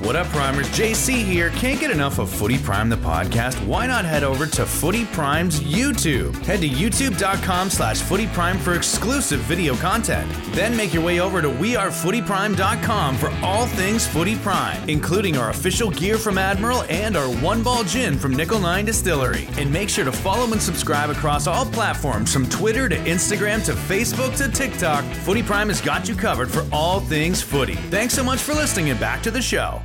What up, Primers? JC here. Can't get enough of Footy Prime, the podcast? Why not head over to Footy Prime's YouTube? Head to youtube.com/footyprime for exclusive video content. Then make your way over to wearefootyprime.com for all things Footy Prime, including our official gear from Admiral and our One Ball Gin from Nickel 9 Distillery. And make sure to follow and subscribe across all platforms from Twitter to Instagram to Facebook to TikTok. Footy Prime has got you covered for all things footy. Thanks so much for listening and back to the show.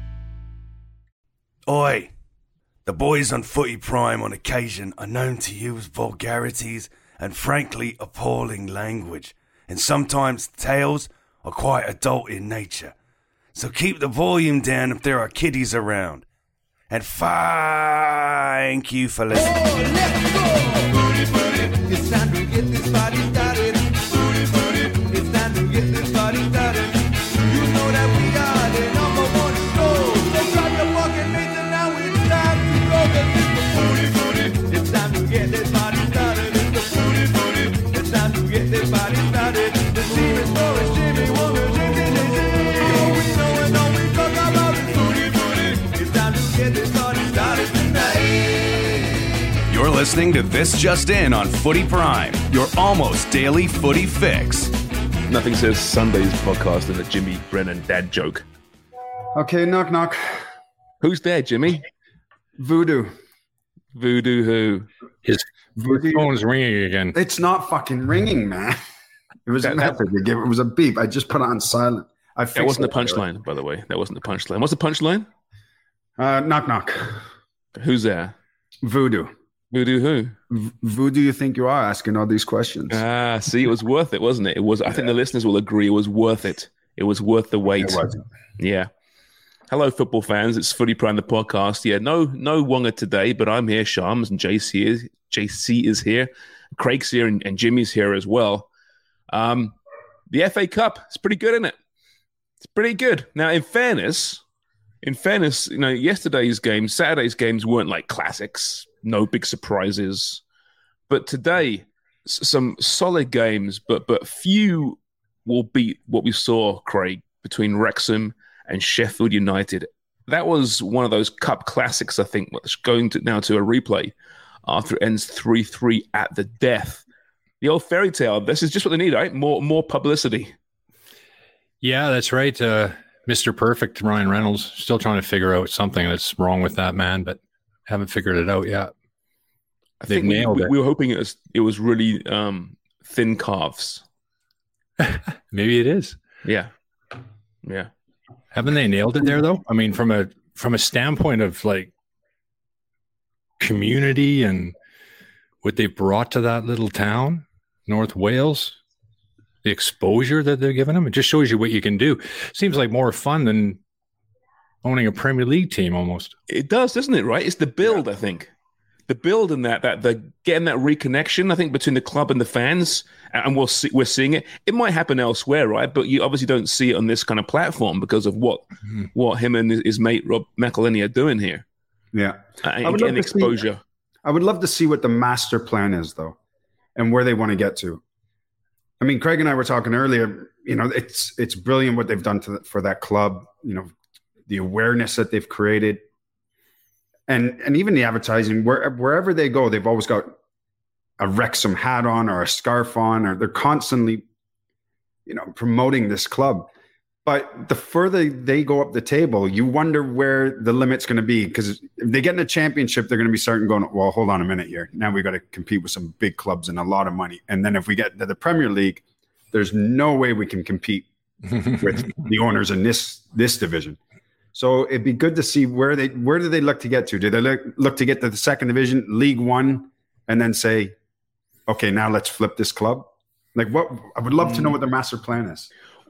Oi, the boys on Footy Prime on occasion are known to use vulgarities and frankly appalling language, and sometimes tales are quite adult in nature. So keep the volume down if there are kiddies around. And thank you for listening. Oh, let's go! Booty, booty. It's time to get this party started. Booty, booty. It's time to get this party started. You know that we are the number one show. So grab your fucking mates and now it's time to go. Booty, booty. It's time to get this party started. Booty, booty. It's time to get this party started. The team is Morris, Jimmy, Wonder, Jimmy, oh, we know it, don't we talk about it. Booty, booty. It's time to get this party started tonight. You're listening to This Just In on Footy Prime, your almost daily footy fix. Nothing says Sunday's podcast than a Jimmy Brennan dad joke. Okay, knock, knock. Who's there, Jimmy? Voodoo. Voodoo who? His phone's ringing again. It's not fucking ringing, man. It was a message. It was a beep. I just put it on silent. That wasn't the punchline, by the way. That wasn't the punchline. What's the punchline? Knock, knock. Who's there? Voodoo. Voodoo who? Voodoo you think you are asking all these questions? Ah, see, it was worth it, wasn't it? It was. I think the listeners will agree it was worth it. It was worth the wait. It was. Yeah. Hello, football fans. It's Footy Prime, the podcast. Yeah, no Wonga today, but I'm here. Shams and JC is here. Craig's here and Jimmy's here as well. The FA Cup, it's pretty good, isn't it? It's pretty good. Now, in fairness, you know, yesterday's games, Saturday's games weren't like classics. No big surprises. But today, some solid games, but few will beat what we saw, Craig, between Wrexham and Sheffield United. That was one of those cup classics, I think, that's going to now to a replay after it ends 3-3 at the death. The old fairy tale. This is just what they need, right? More publicity. Yeah, that's right. Mr. Perfect, Ryan Reynolds, still trying to figure out something that's wrong with that man, but haven't figured it out yet. I think we were hoping it was really thin calves. Maybe it is. Yeah. Haven't they nailed it there though? I mean, from a standpoint of like community and what they've brought to that little town, North Wales, the exposure that they're giving them, it just shows you what you can do. Seems like more fun than owning a Premier League team almost. It does, doesn't it? Right? It's the build, I think. The build and that the getting that reconnection, I think, between the club and the fans, and we're seeing it. It might happen elsewhere, right? But you obviously don't see it on this kind of platform because of what him and his mate Rob McElhenney are doing here. Yeah, and getting exposure. I would love to see what the master plan is, though, and where they want to get to. I mean, Craig and I were talking earlier. You know, it's brilliant what they've done for that club. You know, the awareness that they've created. And even the advertising, wherever they go, they've always got a Wrexham hat on or a scarf on, or they're constantly, you know, promoting this club. But the further they go up the table, you wonder where the limit's going to be. Because if they get in a championship, they're going to be starting going, well, hold on a minute here. Now we got to compete with some big clubs and a lot of money. And then if we get to the Premier League, there's no way we can compete with the owners in this division. So it'd be good to see where do they look to get to? Do they look to get to the second division, League One, and then say, okay, now let's flip this club? Like what? I would love to know what their master plan is.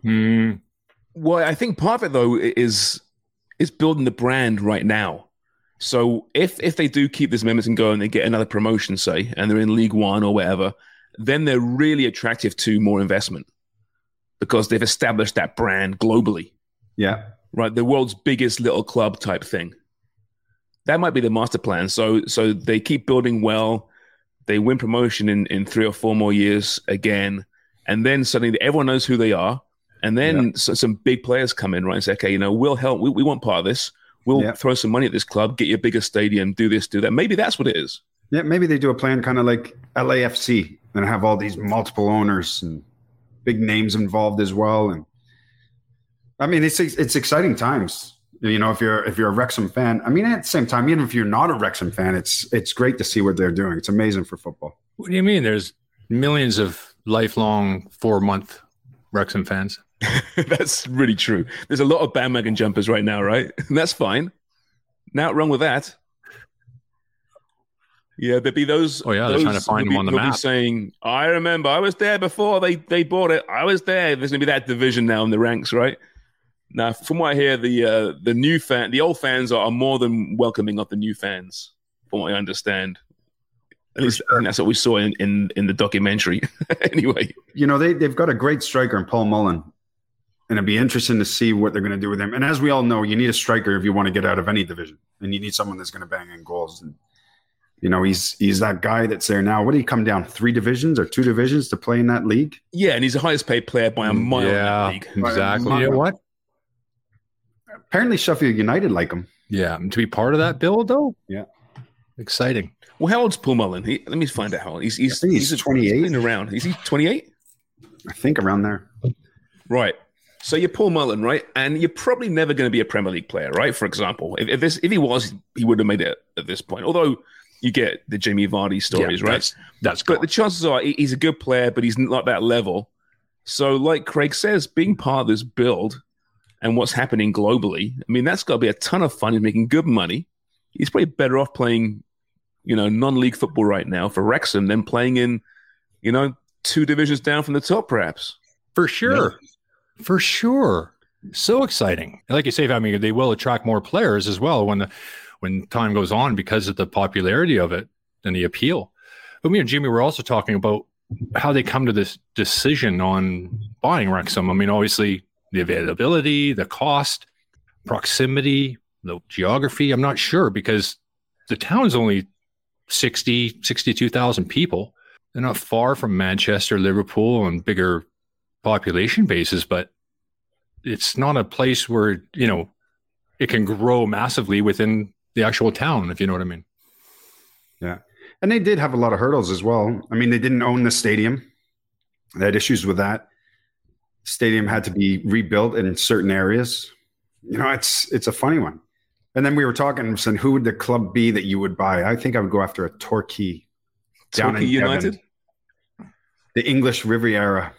Well, I think part of it though is building the brand right now. So if they do keep this momentum going, they get another promotion, say, and they're in League One or whatever, then they're really attractive to more investment because they've established that brand globally. Yeah. Right, the world's biggest little club type thing. That might be the master plan. So they keep building well. They win promotion in 3 or 4 more years again. And then suddenly everyone knows who they are. And then some big players come in, right, and say, okay, we'll help. We want part of this. We'll throw some money at this club, get you a bigger stadium, do this, do that. Maybe that's what it is. Yeah, maybe they do a plan kind of like LAFC and have all these multiple owners and big names involved as well. And I mean, it's exciting times. If you're a Wrexham fan, I mean, at the same time, even if you're not a Wrexham fan, it's great to see what they're doing. It's amazing for football. What do you mean? There's millions of lifelong 4-month Wrexham fans. That's really true. There's a lot of bandwagon jumpers right now, right? And that's fine. Not wrong with that. Yeah, there'd be those. Oh yeah, they're trying to find them on the map. Saying, I remember, I was there before they bought it. I was there. There's gonna be that division now in the ranks, right? Now, from what I hear, the old fans are more than welcoming of the new fans, from what I understand. At least I think that's what we saw in the documentary. Anyway, they've got a great striker in Paul Mullen. And it'd be interesting to see what they're going to do with him. And as we all know, you need a striker if you want to get out of any division. And you need someone that's going to bang in goals. And, he's that guy that's there now. What did he come down? 3 divisions or 2 divisions to play in that league? Yeah, and he's the highest paid player by a mile in that league. Exactly. You know what? Apparently Sheffield United like him. Yeah. To be part of that build, though? Yeah. Exciting. Well, how old's Paul Mullen? Let me find out how old. He's 28. He's been around. Is he 28? I think around there. Right. So you're Paul Mullen, right? And you're probably never going to be a Premier League player, right? For example, if he was, he would have made it at this point. Although you get the Jamie Vardy stories, right? That's good. But the chances are he's a good player, but he's not that level. So like Craig says, being part of this build and what's happening globally, I mean, that's got to be a ton of fun. He's making good money. He's probably better off playing, non-league football right now for Wrexham than playing in, 2 divisions down from the top, perhaps. For sure. Yeah. For sure. So exciting. Like you say, I mean, they will attract more players as well when time goes on because of the popularity of it and the appeal. But me and Jimmy were also talking about how they come to this decision on buying Wrexham. I mean, obviously, the availability, the cost, proximity, the geography. I'm not sure because the town's only 62,000 people. They're not far from Manchester, Liverpool, and bigger population bases, but it's not a place where, it can grow massively within the actual town, if you know what I mean. Yeah. And they did have a lot of hurdles as well. I mean, they didn't own the stadium. They had issues with that. Stadium had to be rebuilt in certain areas. It's a funny one. And then we were talking, saying, who would the club be that you would buy? I think I would go after a Torquay. Torquay United? The English Riviera.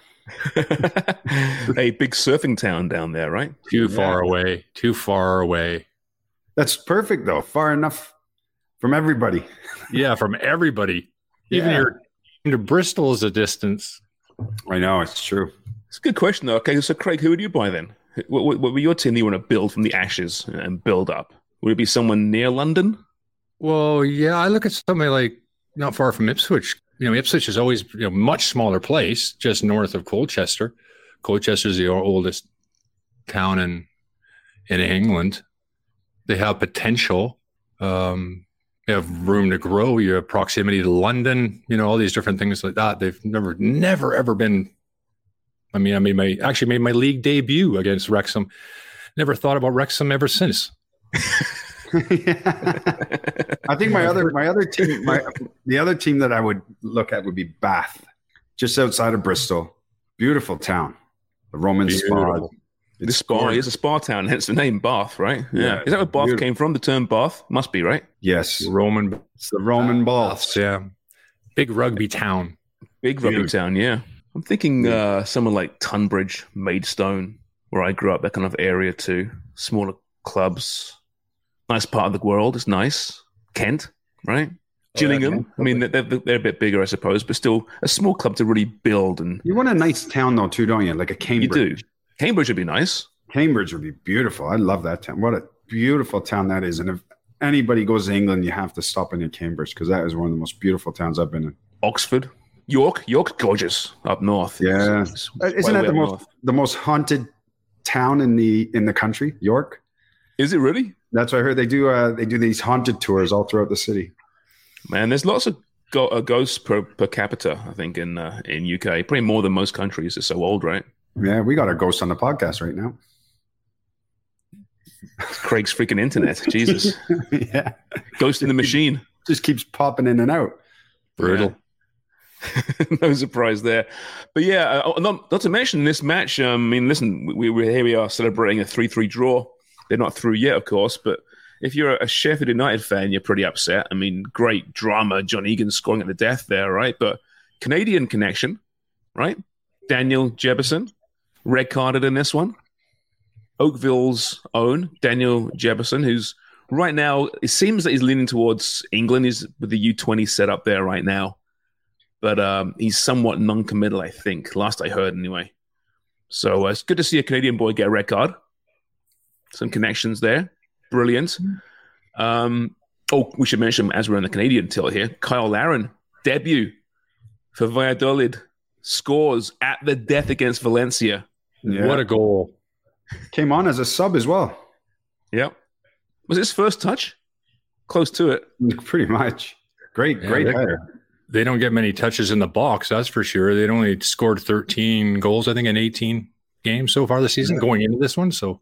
A big surfing town down there, right? Too far away. That's perfect, though. Far enough from everybody. Yeah, from everybody. Even your Bristol is a distance. I know, it's true. It's a good question, though. Okay, so Craig, who would you buy then? What were your team that you want to build from the ashes and build up? Would it be someone near London? Well, yeah, I look at somebody like not far from Ipswich. Ipswich is always a much smaller place, just north of Colchester. Colchester is the oldest town in England. They have potential. You have room to grow. You have proximity to London. All these different things like that. They've never ever been. I mean, I made my league debut against Wrexham. Never thought about Wrexham ever since. I think the other team that I would look at would be Bath, just outside of Bristol. Beautiful town, the Roman Spa. The Spa is a spa town, hence the name Bath, right? Yeah. Is that where Bath came from? The term Bath must be, right? Yes, it's the Roman Baths. Yeah, big rugby town. Big rugby town. Yeah, I'm thinking someone like Tunbridge, Maidstone, where I grew up. That kind of area too. Smaller clubs. Nice part of the world. It's nice. Kent, right? Gillingham. I mean, they're a bit bigger, I suppose, but still a small club to really build. And you want a nice town, though, too, don't you? Like a Cambridge. You do. Cambridge would be nice. Cambridge would be beautiful. I love that town. What a beautiful town that is. And if anybody goes to England, you have to stop in Cambridge because that is one of the most beautiful towns I've been in. Oxford. York's gorgeous up north. Yeah. Isn't that the most haunted town in the country? York? Is it really? That's what I heard. They do these haunted tours all throughout the city. Man, there's lots of ghosts per capita, I think, in UK. Probably more than most countries. It's so old, right? Yeah, we got our ghost on the podcast right now. Craig's freaking internet. Jesus. Yeah. Ghost in the machine. Just keeps popping in and out. Brutal. Yeah. No surprise there. But yeah, not to mention this match. I mean, listen, we're here. We are celebrating a 3-3 draw. They're not through yet, of course. But if you're a Sheffield United fan, you're pretty upset. I mean, great drama. John Egan scoring at the death there, right? But Canadian connection, right? Daniel Jefferson, red carded in this one. Oakville's own Daniel Jefferson, who's right now, it seems that he's leaning towards England. He's with the U20 set up there right now. But he's somewhat non-committal, I think, last I heard anyway. So it's good to see a Canadian boy get a red card. Some connections there. Brilliant. We should mention, as we're on the Canadian tilt here, Kyle Larin, debut for Valladolid, scores at the death against Valencia. Yeah. What a goal. Came on as a sub as well. Yep. Was it his first touch? Close to it. Pretty much. Great header. They don't get many touches in the box, that's for sure. They'd only scored 13 goals, I think, in 18 games so far this season going into this one. So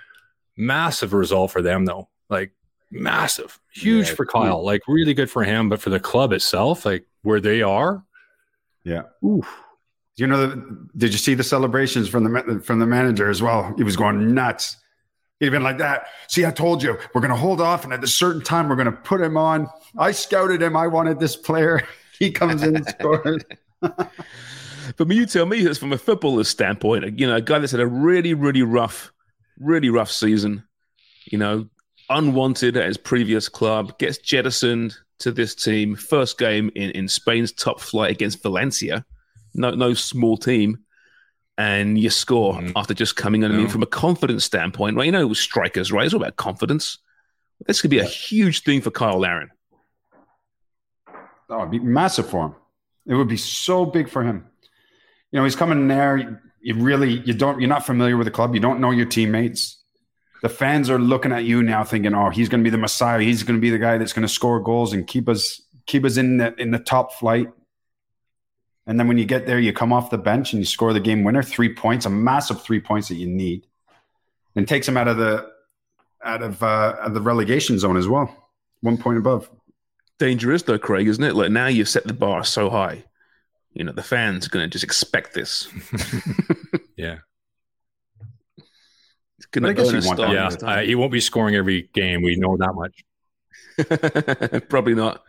massive result for them, though. Like, massive. Huge for Kyle. Like, really good for him. But for the club itself, like, where they are. Yeah. Oof. You know, did you see the celebrations from the manager as well? He was going nuts. He'd been like that. See, I told you, we're going to hold off, and at a certain time, we're going to put him on. I scouted him. I wanted this player. He comes in and scores. But you tell me this from a footballer's standpoint. You know, a guy that's had a really, really rough season. You know, unwanted at his previous club, gets jettisoned to this team. First game in Spain's top flight against Valencia. No small team. And you score after just coming on. I mean, from a confidence standpoint, right? You know, with strikers, right? It's all about confidence. This could be a huge thing for Kyle Larin. Oh, it'd be massive for him. It would be so big for him. You know, he's coming in there. You're not familiar with the club. You don't know your teammates. The fans are looking at you now thinking, oh, he's going to be the Messiah. He's going to be the guy that's going to score goals and keep us in the top flight. And then when you get there, you come off the bench and you score the game winner, 3 points, a massive 3 points that you need, and takes him out of the relegation zone as well, 1 point above. Dangerous though, Craig, isn't it? Like now you've set the bar so high. You know, the fans are going to just expect this. Yeah. It's going to earn a start. Yeah, he won't be scoring every game. We know that much. Probably not.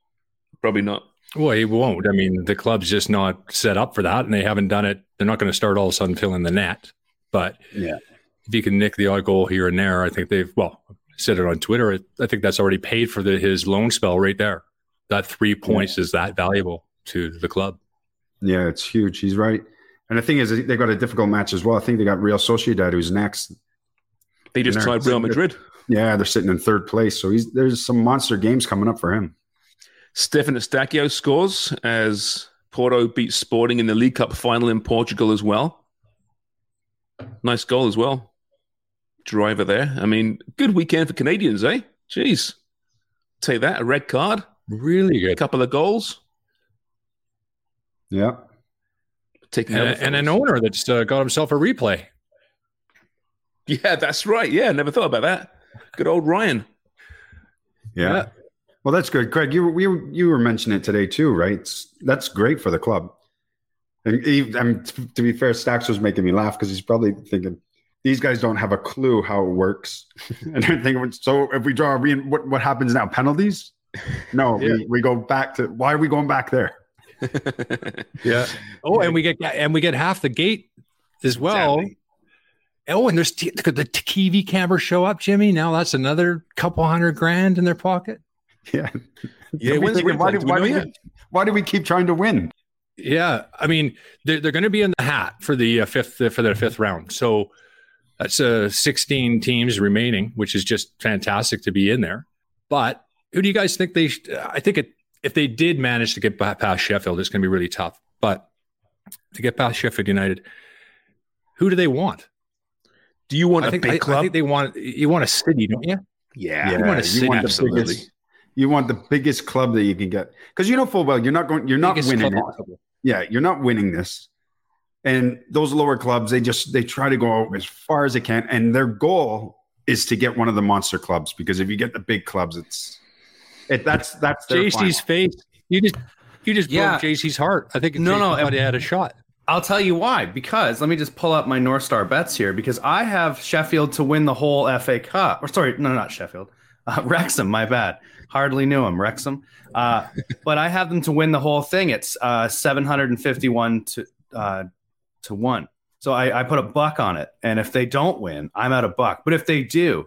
Well, he won't. I mean, the club's just not set up for that, and they haven't done it. They're not going to start all of a sudden filling the net. But if you can nick the odd goal here and there, I think said it on Twitter. I think that's already paid for his loan spell right there. That 3 points is that valuable to the club. Yeah, it's huge. He's right. And the thing is, they got a difficult match as well. I think they got Real Sociedad, who's next. They just tied Real Madrid. Yeah, they're sitting in third place. So there's some monster games coming up for him. Stefan Eustáquio scores as Porto beats Sporting in the League Cup final in Portugal as well. Nice goal as well. Driver there. I mean, good weekend for Canadians, eh? Jeez. Take that, a red card. Really good. A couple of goals. Yeah. And an owner that's got himself a replay. Yeah, that's right. Yeah, never thought about that. Good old Ryan. Yeah. Well, that's good. Craig, you were mentioning it today too, right? That's great for the club. And to be fair, Stacks was making me laugh because he's probably thinking, these guys don't have a clue how it works. And they're thinking, so if we draw what happens now? Penalties? No, we go back to, why are we going back there? Yeah. Oh, and we get half the gate as well. Exactly. Oh, and there's the TV cameras show up, Jimmy. Now that's another couple $100,000 in their pocket. Yeah. Yeah. Why do we keep trying to win? Yeah. I mean, they're going to be in the hat for the fifth round. So that's 16 teams remaining, which is just fantastic to be in there. But who do you guys think I think if they did manage to get past Sheffield, it's going to be really tough. But to get past Sheffield United, who do they want? Do you want a big club? I think you want a city, don't you? Yeah. You want a city. Absolutely. You want the biggest club that you can get. Because you know full well, you're not winning it. Yeah, you're not winning this. And those lower clubs, they try to go out as far as they can, and their goal is to get one of the monster clubs, because if you get the big clubs, that's their JC's final. face. You just broke JC's heart. I think everybody had a shot. I'll tell you why. Because let me just pull up my North Star bets here. Because I have Sheffield to win the whole FA Cup. Or sorry, no, not Sheffield. Wrexham. My bad. Hardly knew him. Wrexham. But I have them to win the whole thing. It's 751 to 1. So I put $1 on it. And if they don't win, I'm out $1. But if they do,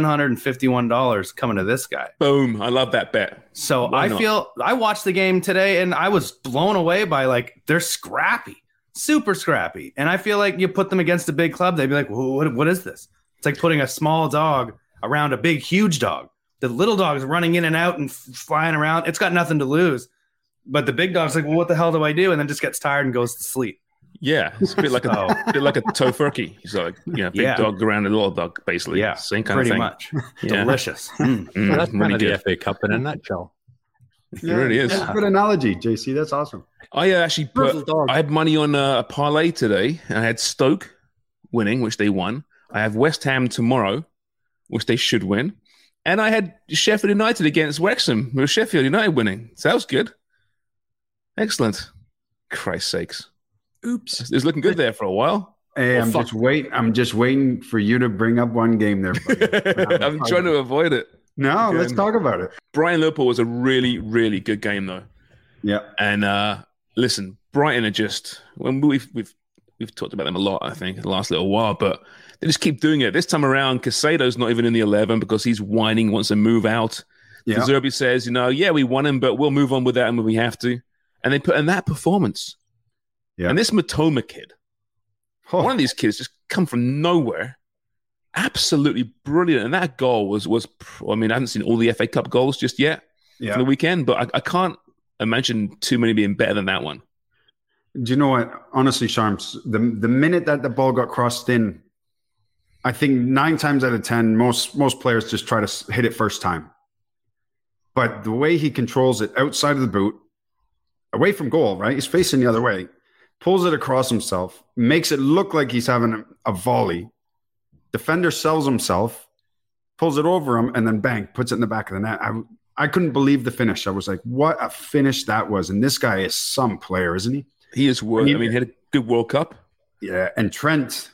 $751 coming to this guy. Boom. I love that bet. So I watched the game today and I was blown away by, like, they're scrappy, super scrappy. And I feel like you put them against a big club, they'd be like, what is this? It's like putting a small dog around a big, huge dog. The little dog is running in and out and flying around. It's got nothing to lose. But the big dog's like, well, what the hell do I do? And then just gets tired and goes to sleep. Yeah, it's a bit like a tofurkey. He's like, big dog around a little dog, basically. Yeah, same kind of thing. Pretty much. Delicious. That's really good. The FA Cup in a nutshell. It really is. That's a good analogy, JC. That's awesome. I actually I had money on a parlay today. I had Stoke winning, which they won. I have West Ham tomorrow, which they should win. And I had Sheffield United against Wrexham, with Sheffield United winning. So that was good. Excellent. Christ's sakes. Oops. It was looking good there for a while. Hey, I'm just waiting for you to bring up one game there, buddy. I'm trying to avoid it. No, let's talk about it. Brighton Liverpool was a really, really good game, though. Yeah. And listen, Brighton are just, when we've talked about them a lot, I think, in the last little while, but they just keep doing it. This time around, Casado's not even in the 11 because he's whining, wants to move out. Yeah. De Zerbi says, we won him, but we'll move on with that when we have to. And they put in that performance. Yeah. And this Matoma kid, one of these kids just come from nowhere. Absolutely brilliant. And that goal was I haven't seen all the FA Cup goals just yet for the weekend, but I can't imagine too many being better than that one. Do you know what? Honestly, Sharms, the minute that the ball got crossed in, I think 9 times out of 10, most players just try to hit it first time. But the way he controls it outside of the boot, away from goal, right? He's facing the other way. Pulls it across himself, makes it look like he's having a volley. Defender sells himself, pulls it over him, and then bang, puts it in the back of the net. I couldn't believe the finish. I was like, what a finish that was. And this guy is some player, isn't he? He is. He had a good World Cup. Yeah, and Trent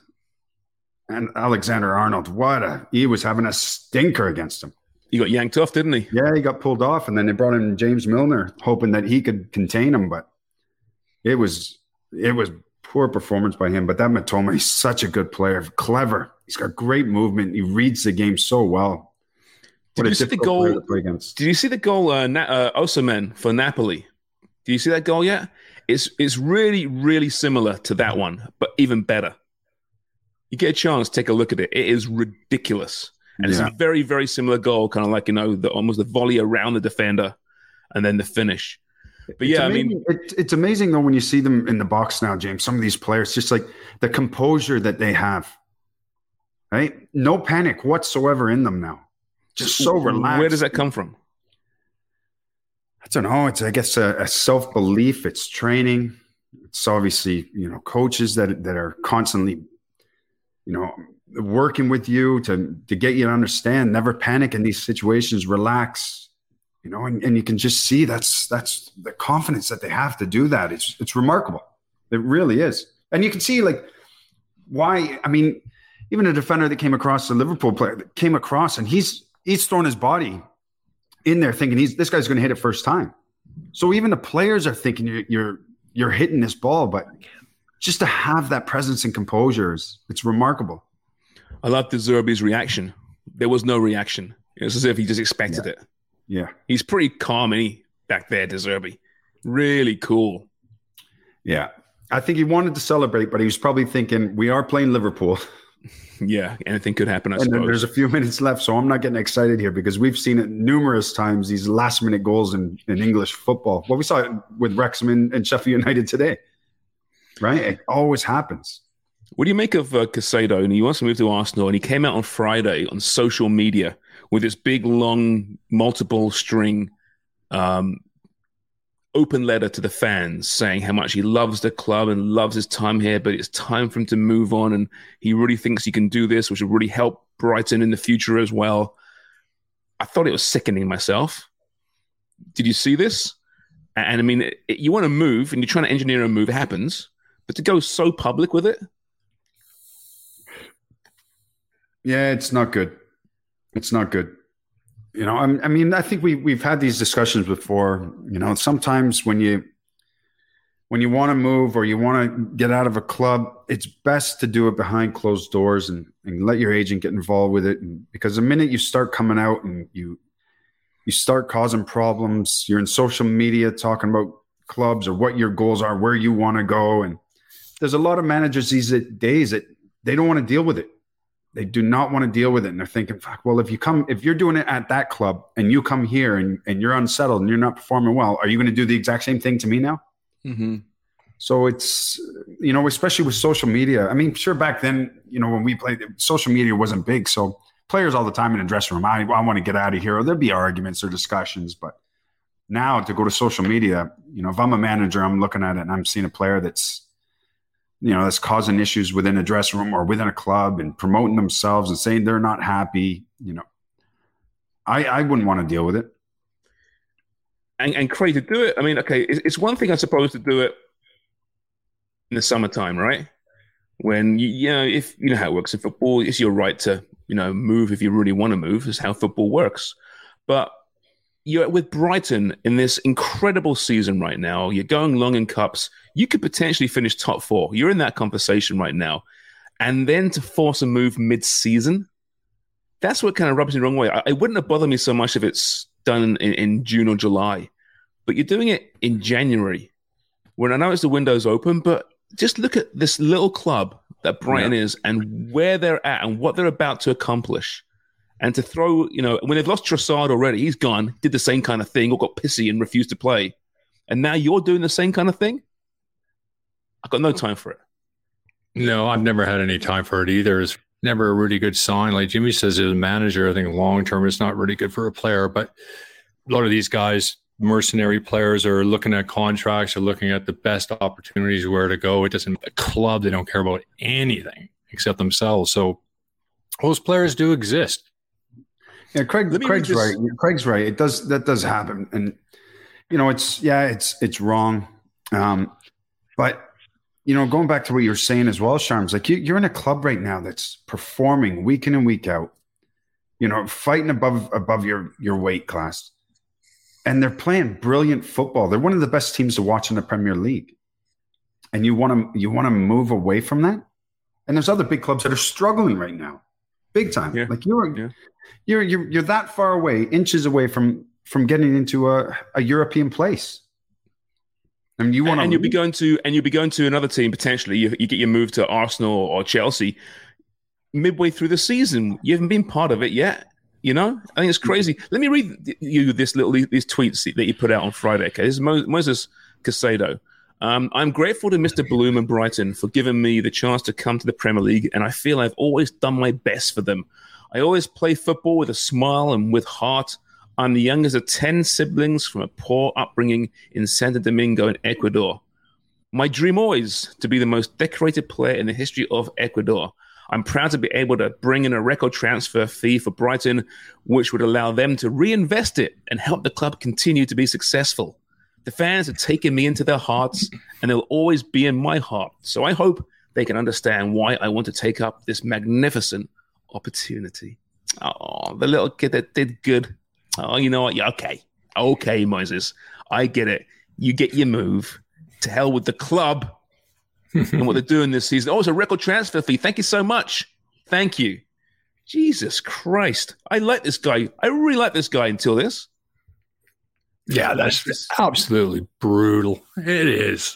and Alexander-Arnold, he was having a stinker against him. He got yanked off, didn't he? Yeah, he got pulled off, and then they brought in James Milner, hoping that he could contain him, but it was poor performance by him. But that Matoma, he's such a good player, clever. He's got great movement. He reads the game so well. Did you see the goal? Did you see the goal, Osimhen for Napoli? Do you see that goal yet? It's really, really similar to that one, but even better. You get a chance, take a look at it. It is ridiculous. And it's a very, very similar goal, kind of like, almost the volley around the defender and then the finish. But it's amazing. It's amazing though when you see them in the box now, James. Some of these players, just like the composure that they have, right? No panic whatsoever in them now. Just so relaxed. Where does that come from? I don't know. It's, I guess, a self-belief. It's training. It's obviously, coaches that are constantly, working with you to get you to understand. Never panic in these situations. Relax. And you can just see that's the confidence that they have to do that. It's remarkable. It really is. And you can see why. I mean, even a defender that came across, the Liverpool player that came across, and he's thrown his body in there thinking this guy's going to hit it first time. So even the players are thinking you're hitting this ball, but just to have that presence and composure it's remarkable. I love De Zerbi's reaction. There was no reaction. It's as if he just expected it. Yeah. He's pretty calm, back there, De Zerbi. Really cool. Yeah. I think he wanted to celebrate, but he was probably thinking, we are playing Liverpool. Yeah, anything could happen, I suppose. And there's a few minutes left, so I'm not getting excited here because we've seen it numerous times, these last-minute goals in English football. Well, we saw it with Wrexham and Sheffield United today, right? It always happens. What do you make of Casado? And he wants to move to Arsenal, and he came out on Friday on social media with this big, long, multiple string open letter to the fans saying how much he loves the club and loves his time here, but it's time for him to move on, and he really thinks he can do this, which will really help Brighton in the future as well. I thought it was sickening myself. Did you see this? And I mean, you want to move and you're trying to engineer a move, it happens, but to go so public with it? Yeah, it's not good. It's not good. You know, I mean, I think we've had these discussions before. You know, sometimes when you want to move or you want to get out of a club, it's best to do it behind closed doors and let your agent get involved with it. And because the minute you start coming out and you start causing problems, you're in social media talking about clubs or what your goals are, where you want to go. And there's a lot of managers these days that they don't want to deal with it. They do not want to deal with it. And they're thinking, fuck, well, if you're doing it at that club and you come here and you're unsettled and you're not performing well, are you going to do the exact same thing to me now? Mm-hmm. So it's, you know, especially with social media. I mean, sure, back then, you know, when we played, social media wasn't big. So players all the time in the dressing room, I want to get out of here. Or there'd be arguments or discussions. But now to go to social media, you know, if I'm a manager, I'm looking at it and I'm seeing a player that's, you know, that's causing issues within a dressing room or within a club and promoting themselves and saying they're not happy, you know, I wouldn't want to deal with it. And Craig, to do it, I mean, okay, it's one thing, I suppose, to do it in the summertime, right? When, you know, if you know how it works in football, it's your right to, you know, move if you really want to move. It's how football works. But you're with Brighton in this incredible season right now. You're going long in cups. You could potentially finish top 4. You're in that conversation right now. And then to force a move mid-season, that's what kind of rubs me the wrong way. It wouldn't have bothered me so much if it's done in June or July. But you're doing it in January, when I know it's the window's open, but just look at this little club that Brighton is and where they're at and what they're about to accomplish. And to throw, you know, when they've lost Trossard already, he's gone, did the same kind of thing, or got pissy and refused to play. And now you're doing the same kind of thing? I've got no time for it. No, I've never had any time for it either. It's never a really good sign. Like Jimmy says, as a manager, I think long-term it's not really good for a player. But a lot of these guys, mercenary players, are looking at contracts, are looking at the best opportunities, where to go. It doesn't, a club, they don't care about anything except themselves. So those players do exist. Yeah, Craig's right. Craig's right. That does happen, and you know, it's wrong. But you know, going back to what you were saying as well, Sharms, like you're in a club right now that's performing week in and week out. You know, fighting above your weight class, and they're playing brilliant football. They're one of the best teams to watch in the Premier League, and you want to move away from that. And there's other big clubs that are struggling right now, big time. Yeah. Like you're that far away, inches away from getting into a European place. I mean, you'll be going to another team potentially. You get your move to Arsenal or Chelsea midway through the season. You haven't been part of it yet. You know, I think it's crazy. Let me read you these tweets that you put out on Friday. Okay, this is Moses Caicedo. I'm grateful to Mr. Bloom and Brighton for giving me the chance to come to the Premier League, and I feel I've always done my best for them. I always play football with a smile and with heart. I'm the youngest of 10 siblings from a poor upbringing in Santo Domingo in Ecuador. My dream always to be the most decorated player in the history of Ecuador. I'm proud to be able to bring in a record transfer fee for Brighton, which would allow them to reinvest it and help the club continue to be successful. The fans have taken me into their hearts, and they'll always be in my heart. So I hope they can understand why I want to take up this magnificent opportunity. Oh, the little kid that did good. Oh, you know what? Yeah, okay, Moses. I get it. You get your move. To hell with the club and what they're doing this season. Oh, it's a record transfer fee. Thank you so much. Thank you. Jesus Christ. I like this guy. I really like this guy until this. Yeah, that's absolutely brutal. It is.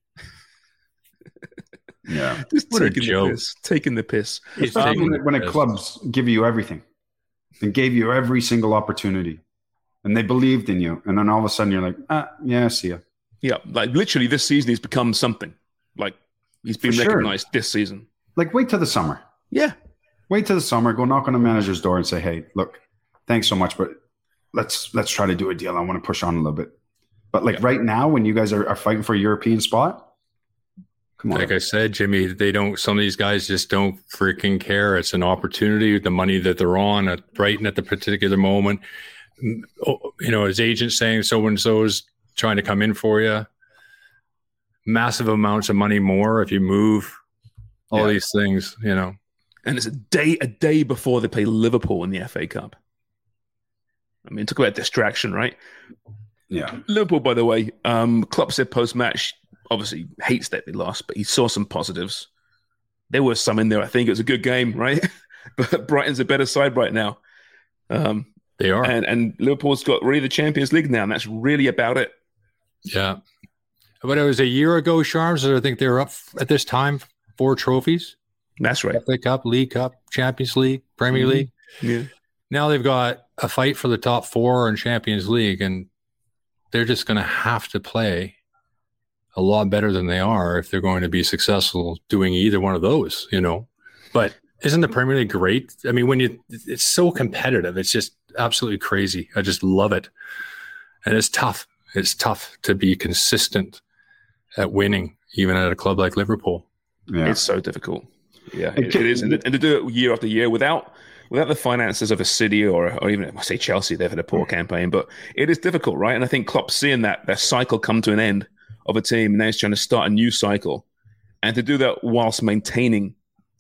Yeah. Just taking the piss. When a club's give you everything and gave you every single opportunity and they believed in you, and then all of a sudden you're like, yeah, see ya. Yeah, like literally this season he's become something. Like he's been recognized this season. Like wait till the summer. Yeah. Wait till the summer, go knock on the manager's door and say, hey, look, thanks so much, but let's try to do a deal. I want to push on a little bit. But like right now, when you guys are fighting for a European spot, come on. Like I said, Jimmy, some of these guys just don't freaking care. It's an opportunity, the money that they're on at Brighton at the particular moment. His agent saying so-and-so is trying to come in for you. Massive amounts of money more if you move all these things, And it's a day before they play Liverpool in the FA Cup. I mean, talk about distraction, right? Yeah. Liverpool, by the way, Klopp said post-match, obviously hates that they lost, but he saw some positives. There were some in there. I think it was a good game, right? But Brighton's a better side right now. They are. And Liverpool's got really the Champions League now, and that's really about it. Yeah. But it was a year ago, Sharms, I think they were up at this time 4 trophies. That's right. FA Cup, League Cup, Champions League, Premier League. Yeah. Now they've got a fight for the top 4 in Champions League, and they're just going to have to play a lot better than they are if they're going to be successful doing either one of those, But isn't the Premier League great? I mean, it's so competitive. It's just absolutely crazy. I just love it. And it's tough. It's tough to be consistent at winning, even at a club like Liverpool. Yeah. It's so difficult. Yeah, it is. And to do it year after year without the finances of a City or even, I say Chelsea, they've had a poor campaign, but it is difficult, right? And I think Klopp's seeing that cycle come to an end of a team, and now he's trying to start a new cycle. And to do that whilst maintaining,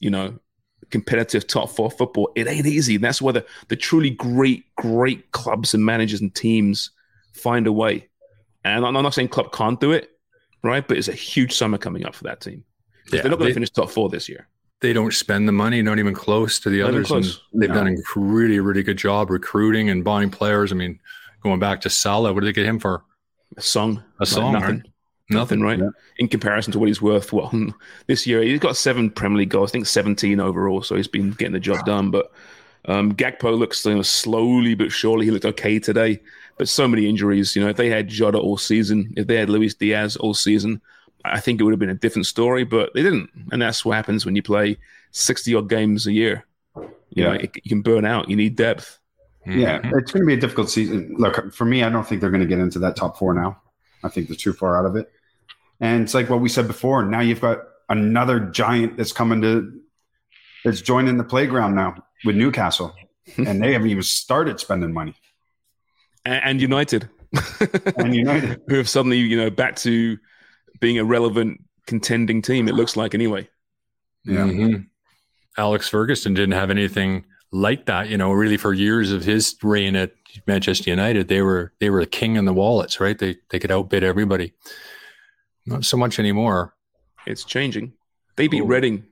competitive top 4 football, it ain't easy. And that's where the truly great clubs and managers and teams find a way. And I'm not saying Klopp can't do it, right? But it's a huge summer coming up for that team. Yeah, they're not going to finish top 4 this year. They don't spend the money, not even close to the others. And they've done a really, really good job recruiting and buying players. I mean, going back to Salah, what did they get him for? A song. Nothing. Right? Nothing, right? Yeah. In comparison to what he's worth. Well, this year he's got 7 Premier League goals, I think 17 overall, so he's been getting the job done. But Gakpo looks slowly but surely. He looked okay today, but so many injuries. If they had Jota all season, if they had Luis Diaz all season, I think it would have been a different story, but they didn't. And that's what happens when you play 60-odd games a year. You can burn out. You need depth. Yeah, it's going to be a difficult season. Look, for me, I don't think they're going to get into that top 4 now. I think they're too far out of it. And it's like what we said before. Now you've got another giant that's joining the playground now with Newcastle. And they haven't even started spending money. And United. Who have suddenly, back to being a relevant contending team, it looks like anyway. Yeah. Mm-hmm. Alex Ferguson didn't have anything like that, really for years of his reign at Manchester United. They were the king in the wallets, right? They could outbid everybody. Not so much anymore. It's changing. They beat Reading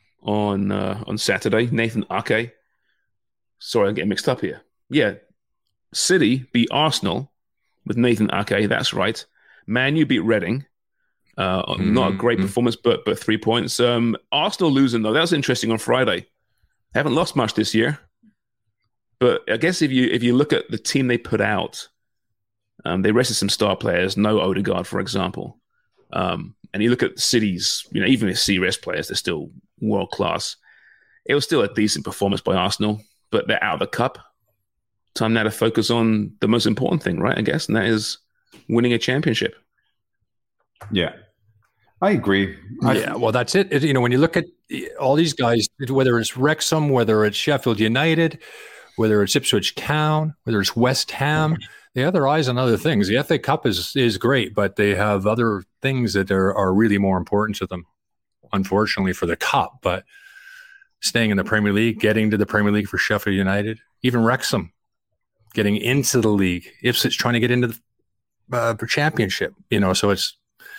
on Saturday. Nathan Ake. Sorry, I'm getting mixed up here. Yeah. City beat Arsenal with Nathan Ake. That's right. Man U beat Reading. Not a great performance, but 3 points. Arsenal losing, though. That was interesting on Friday. They haven't lost much this year. But I guess if you look at the team they put out, they rested some star players, no Odegaard, for example. And you look at City's, even if City rest players, they're still world class. It was still a decent performance by Arsenal, but they're out of the cup. Time now to focus on the most important thing, right? I guess, and that is winning a championship. Yeah, I agree. Well, that's it. When you look at all these guys, whether it's Wrexham, whether it's Sheffield United, whether it's Ipswich Town, whether it's West Ham, they have their eyes on other things. The FA Cup is great, but they have other things that are really more important to them, unfortunately, for the Cup. But staying in the Premier League, getting to the Premier League for Sheffield United, even Wrexham getting into the league, Ipswich trying to get into the championship, so it's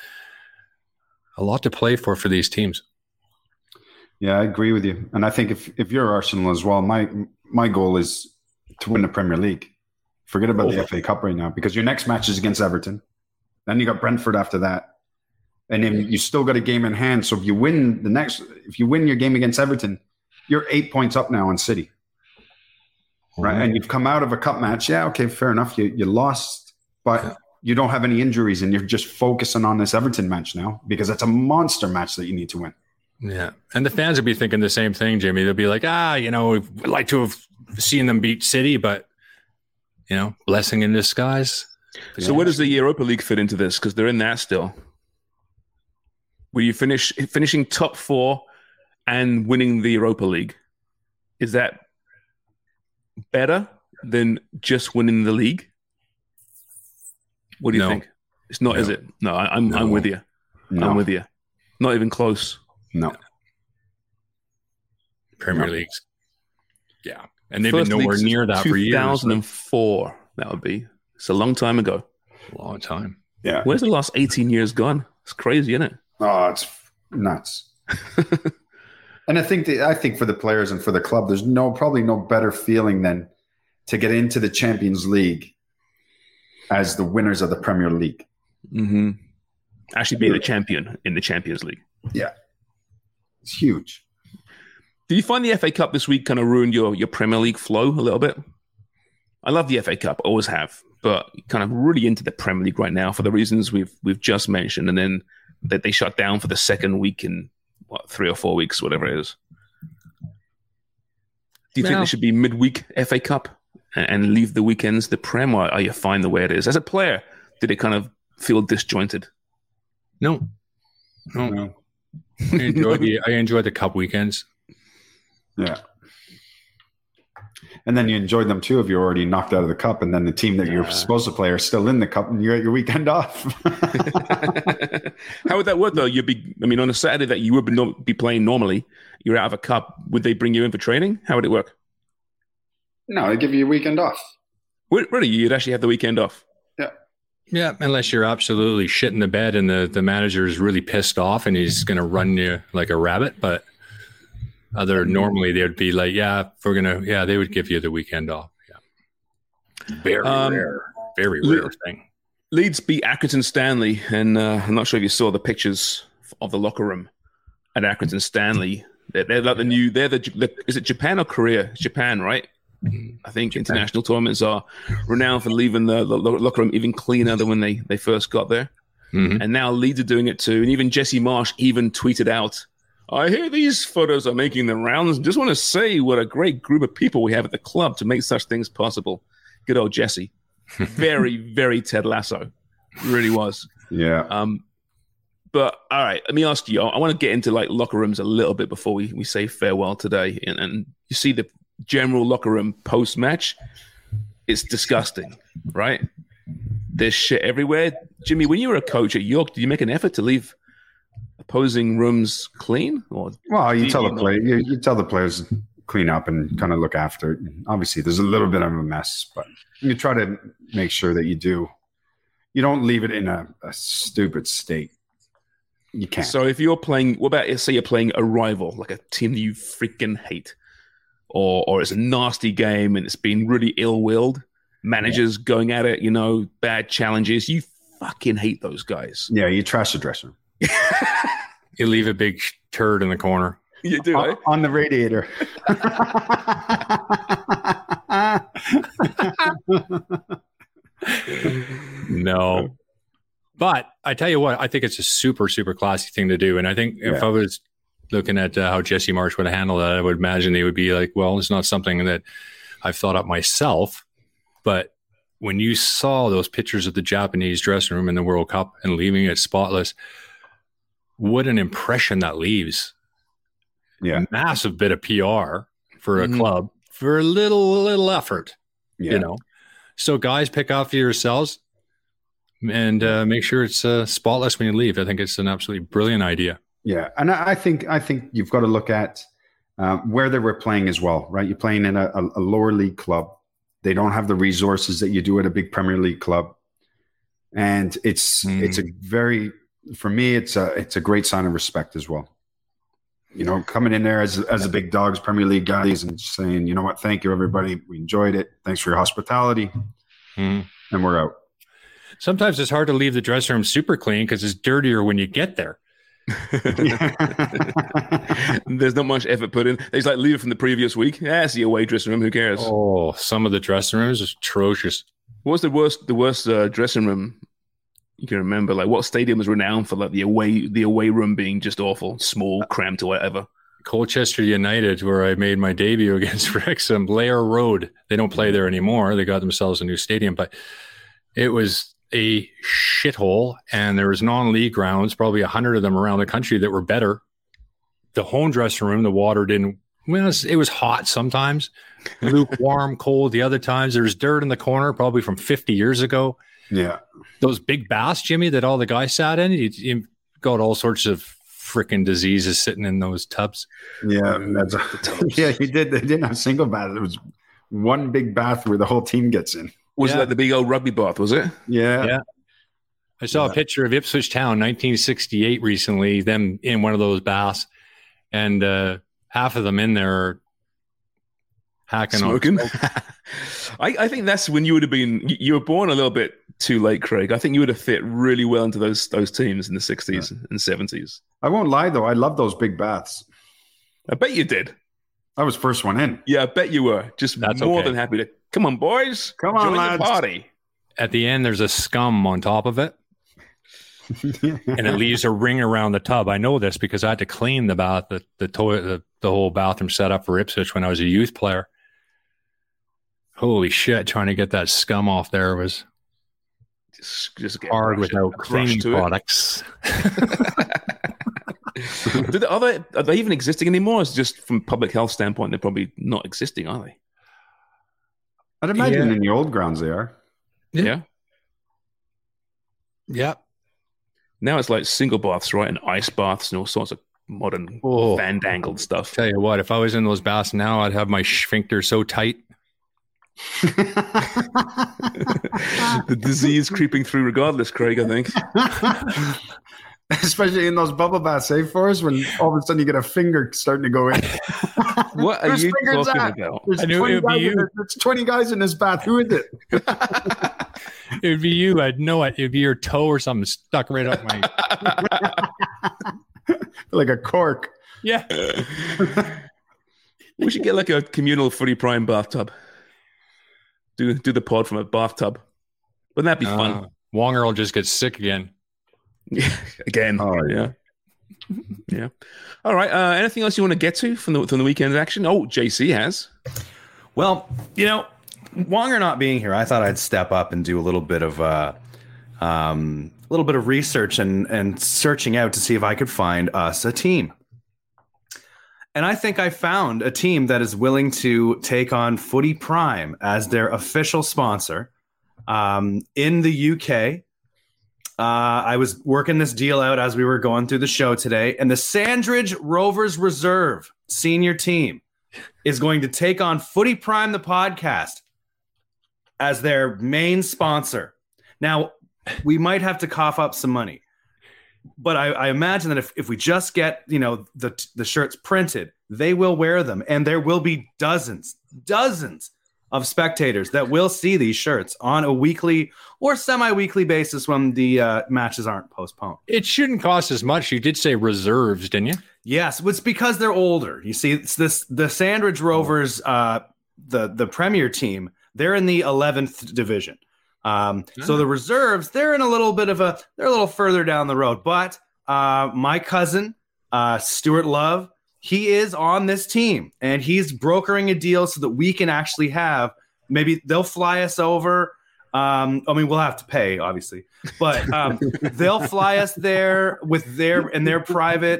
a lot to play for these teams. Yeah, I agree with you. And I think if you're Arsenal as well, my goal is to win the Premier League. Forget about the FA Cup right now, because your next match is against Everton. Then you got Brentford after that. And then you still got a game in hand. So if you win your game against Everton, you're 8 points up now on City. Right? And you've come out of a cup match. Yeah, okay, fair enough. You lost, but you don't have any injuries, and you're just focusing on this Everton match now because it's a monster match that you need to win. Yeah. And the fans will be thinking the same thing, Jimmy. They'll be like, we'd like to have seen them beat City, but, blessing in disguise. So where does the Europa League fit into this? Because they're in that still. Where you finishing top 4 and winning the Europa League. Is that better than just winning the league? What do you think? It's not, is it? No, I'm with you. No. I'm with you. Not even close. No. Premier Leagues. Yeah. And they've First been nowhere league near that for years. 2004, that would be. It's a long time ago. A long time. Yeah. Where's the last 18 years gone? It's crazy, isn't it? Oh, it's nuts. And I think for the players and for the club, there's probably no better feeling than to get into the Champions League as the winners of the Premier League. Mm-hmm. Actually being the champion in the Champions League. Yeah. It's huge. Do you find the FA Cup this week kind of ruined your Premier League flow a little bit? I love the FA Cup, always have, but kind of really into the Premier League right now for the reasons we've just mentioned, and then that they shut down for the second week in 3 or 4 weeks, whatever it is. Do you think there should be midweek FA Cup and leave the weekends the Prem, or are you fine the way it is? As a player, did it kind of feel disjointed? No. I enjoy the cup weekends. Yeah. And then you enjoyed them too if you're already knocked out of the cup, and then the team that you're supposed to play are still in the cup, and you're at your weekend off. How would that work though? On a Saturday that you would be playing normally, you're out of a cup. Would they bring you in for training? How would it work? No, they give you a weekend off. Really? You'd actually have the weekend off? Yeah. Yeah, unless you're absolutely shitting the bed and the manager is really pissed off and he's going to run you like a rabbit. But normally they would be like, they would give you the weekend off. Yeah. Very rare thing. Leeds beat Accrington Stanley, and I'm not sure if you saw the pictures of the locker room at Accrington Stanley. They're like is it Japan or Korea? It's Japan, right? I think international tournaments are renowned for leaving the locker room even cleaner than when they first got there. Mm-hmm. And now Leeds are doing it too. And even Jesse Marsh even tweeted out, I hear these photos are making the rounds. Just want to say what a great group of people we have at the club to make such things possible. Good old Jesse. Very, very Ted Lasso. Really was. Yeah. But all right, let me ask you. I want to get into like locker rooms a little bit before we say farewell today. And you see the general locker room post-match, it's disgusting, right? There's shit everywhere. Jimmy, when you were a coach at York, did you make an effort to leave opposing rooms clean? You tell the players clean up and kind of look after it. Obviously, there's a little bit of a mess, but you try to make sure that you don't leave it in a stupid state. You can't. So if you're playing, say you're playing a rival, like a team that you freaking hate, or it's a nasty game and it's been really ill-willed, managers going at it, bad challenges, you fucking hate those guys. Yeah, you trash the dressing room. You leave a big turd in the corner. You do, eh? On the radiator. No. But I tell you what, I think it's a super, super classy thing to do. And I think if I was looking at how Jesse Marsh would handle that, I would imagine they would be like, well, it's not something that I've thought up myself. But when you saw those pictures of the Japanese dressing room in the World Cup and leaving it spotless, what an impression that leaves. Yeah. A massive bit of PR for a club for a little effort, So guys, pick out for yourselves and make sure it's spotless when you leave. I think it's an absolutely brilliant idea. Yeah, and I think you've got to look at where they were playing as well, right? You're playing in a lower league club. They don't have the resources that you do at a big Premier League club, and it's a great sign of respect as well. Coming in there as a big dogs Premier League guys and saying, you know what, thank you everybody, we enjoyed it, thanks for your hospitality, and we're out. Sometimes it's hard to leave the dressing room super clean because it's dirtier when you get there. There's not much effort put in. It's like leave it from the previous week. It's the away dressing room. Who cares? Oh, some of the dressing rooms is atrocious. What's the worst dressing room you can remember? Like what stadium was renowned for like the away room being just awful, small, cramped, or whatever? Colchester United, where I made my debut against Wrexham, Blair Road. They don't play there anymore. They got themselves a new stadium, but it was a shithole, and there was non-league grounds, probably 100 of them around the country that were better. The home dressing room, the water didn't. Well, it was hot sometimes, lukewarm, cold the other times. There's dirt in the corner, probably from 50 years ago. Yeah. Those big baths, Jimmy, that all the guys sat in, you got all sorts of freaking diseases sitting in those tubs. Yeah. Yeah, he did. They didn't have single bath. It was one big bath where the whole team gets in. Was it like the big old rugby bath, was it? Yeah. I saw a picture of Ipswich Town, 1968, recently, them in one of those baths. And half of them in there are hacking Smoking. on. I think that's when you would have been. You were born a little bit too late, Craig. I think you would have fit really well into those teams in the 60s and 70s. I won't lie, though. I love those big baths. I bet you did. I was first one in. Yeah, I bet you were. Just That's more okay. than happy to. Come on, boys. Come on, Join lads. the party. At the end, there's a scum on top of it. And it leaves a ring around the tub. I know this because I had to clean the bath, the toilet, the whole bathroom set up for Ipswich when I was a youth player. Holy shit! Trying to get that scum off there was Just get hard brush without it- brush cleaning to it. products. Are they even existing anymore? It's just from public health standpoint, they're probably not existing, are they? I'd imagine Yeah. in the old grounds they are. Yeah. Yep. Now it's like single baths, right? And ice baths and all sorts of modern Oh. fandangled stuff. Tell you what, if I was in those baths now, I'd have my sphincter so tight. The disease creeping through regardless, Craig, I think. Especially in those bubble baths, Forrest, when all of a sudden you get a finger starting to go in. What are Whose you finger's talking that? about? There's I knew 20 it would be guys in you. it. There's 20 guys in this bath. Who is it? It would be you. I'd know it. It'd be your toe or something stuck right up my. Like a cork. Yeah. We should get like a communal Footy Prime bathtub. Do the pod from a bathtub. Wouldn't that be fun? Wonger will just get sick again. Again. Oh, yeah. Yeah. All right. Anything else you want to get to from the weekend action? Oh, JC has. Well, Wonger not being here, I thought I'd step up and do a little bit of research and searching out to see if I could find us a team. And I think I found a team that is willing to take on Footy Prime as their official sponsor in the UK. I was working this deal out as we were going through the show today, and the Sandridge Rovers Reserve senior team is going to take on Footy Prime, the podcast, as their main sponsor. Now, we might have to cough up some money, but I imagine that if we just get the shirts printed, they will wear them, and there will be dozens of spectators that will see these shirts on a weekly or semi-weekly basis when the matches aren't postponed. It shouldn't cost as much. You did say reserves, didn't you? Yes, it's because they're older. You see, it's the Sandridge Rovers, the Premier team. They're in the 11th division. So the reserves, they're a little further down the road. But my cousin, Stuart Love, he is on this team, and he's brokering a deal so that we can actually have, maybe they'll fly us over. We'll have to pay, obviously, but they'll fly us there with their private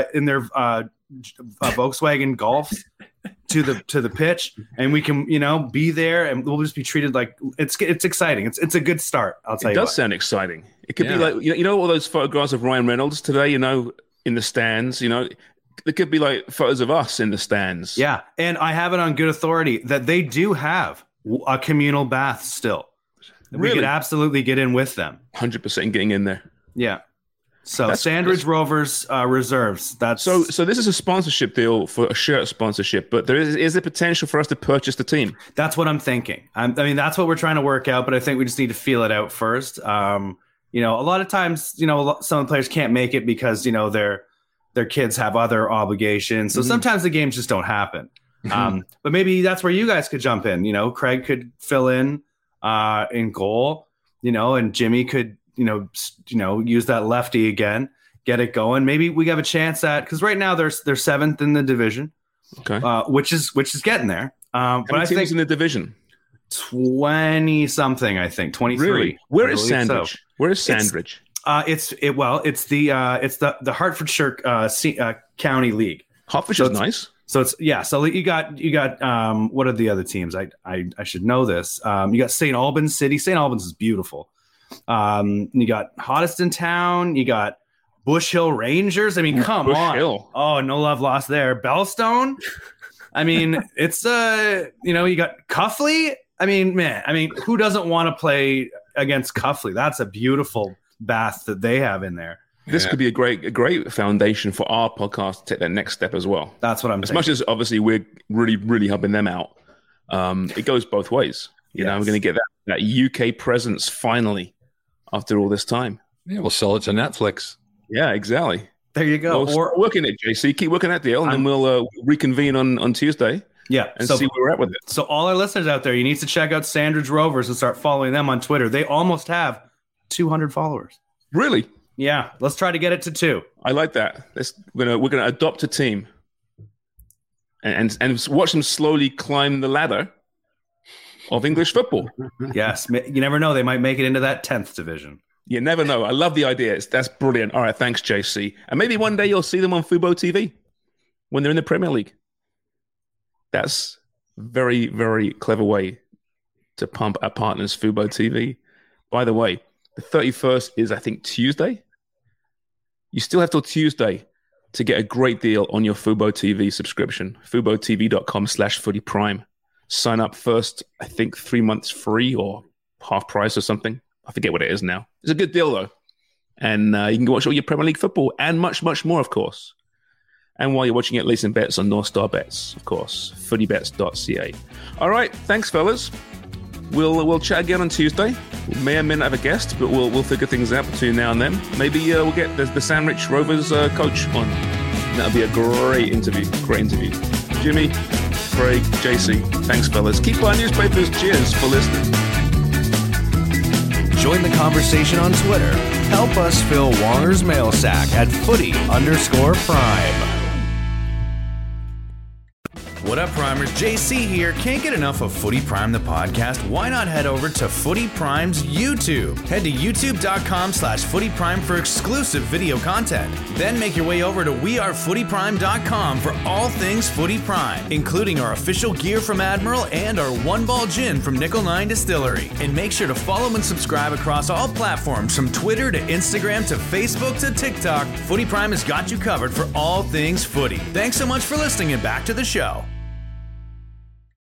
Volkswagen Golfs to the pitch, and we can be there, and we'll just be treated like it's exciting. It's a good start. I'll tell It you. does sound exciting. It could be like all those photographs of Ryan Reynolds today. In the stands. It could be like photos of us in the stands. Yeah, and I have it on good authority that they do have a communal bath still. We could absolutely get in with them. 100% getting in there. Yeah. So Sandridge Rovers reserves. That's so this is a sponsorship deal for a shirt sponsorship, but there is a potential for us to purchase the team. That's what I'm thinking. That's what we're trying to work out, but I think we just need to feel it out first. A lot of times, some players can't make it because their kids have other obligations. So sometimes the games just don't happen. But maybe that's where you guys could jump in. Craig could fill in goal, and Jimmy could, use that lefty again, get it going. Maybe we have a chance at, because right now they're seventh in the division, Okay. which is getting there. How But many I teams think in the division? 20 something, I think 23. Really? Where I is believe so. Sandridge? Where is Sandridge? It's the Hertfordshire County League. Hertfordshire's nice. So so you got what are the other teams? I should know this. You got St. Albans City. St. Albans is beautiful. You got Hoddesdon Town. You got Bush Hill Rangers. I mean, come Bush on. Hill. Oh, no love lost there. Bellstone. I mean, it's you got Cuffley. I mean, who doesn't want to play against Cuffley? That's a beautiful bath that they have in there. This could be a great foundation for our podcast to take that next step as well. That's what I'm saying. As much as obviously we're really, really helping them out, it goes both ways. You know, we're going to get that UK presence finally after all this time. Yeah, we'll sell it to Netflix. Yeah, exactly. There you go. Well, start working it, JC. Keep working that deal, and then we'll reconvene on Tuesday. Yeah, and see where we're at with it. So all our listeners out there, you need to check out Sandridge Rovers and start following them on Twitter. They almost have 200 followers. Really? Yeah, let's try to get it to 2. I like that. We're gonna adopt a team, and watch them slowly climb the ladder of English football. Yes, you never know; they might make it into that 10th division. You never know. I love the idea. That's brilliant. All right, thanks, JC. And maybe one day you'll see them on Fubo TV when they're in the Premier League. That's very, very clever way to pump our partners, Fubo TV. By the way, the 31st is, I think, Tuesday. You still have till Tuesday to get a great deal on your Fubo TV subscription. FuboTV.com/footyprime. Sign up first, I think 3 months free or half price or something. I forget what it is now. It's a good deal, though. And you can watch all your Premier League football and much, much more, of course. And while you're watching it, lay some bets on North Star Bets, of course, footybets.ca. All right, thanks, fellas. We'll chat again on Tuesday. We may or may not have a guest, but we'll figure things out between now and then. Maybe we'll get the Sandwich Rovers coach on. That'll be a great interview. Great interview. Jimmy, Craig, JC, thanks, fellas. Keep buying newspapers. Cheers for listening. Join the conversation on Twitter. Help us fill Wanger's mail sack at footy_prime. What up, Primers? JC here. Can't get enough of Footy Prime, the podcast. Why not head over to Footy Prime's YouTube? Head to youtube.com/footyprime for exclusive video content. Then make your way over to wearefootyprime.com for all things Footy Prime, including our official gear from Admiral and our One Ball Gin from Nickel 9 Distillery. And make sure to follow and subscribe across all platforms from Twitter to Instagram to Facebook to TikTok. Footy Prime has got you covered for all things footy. Thanks so much for listening and back to the show.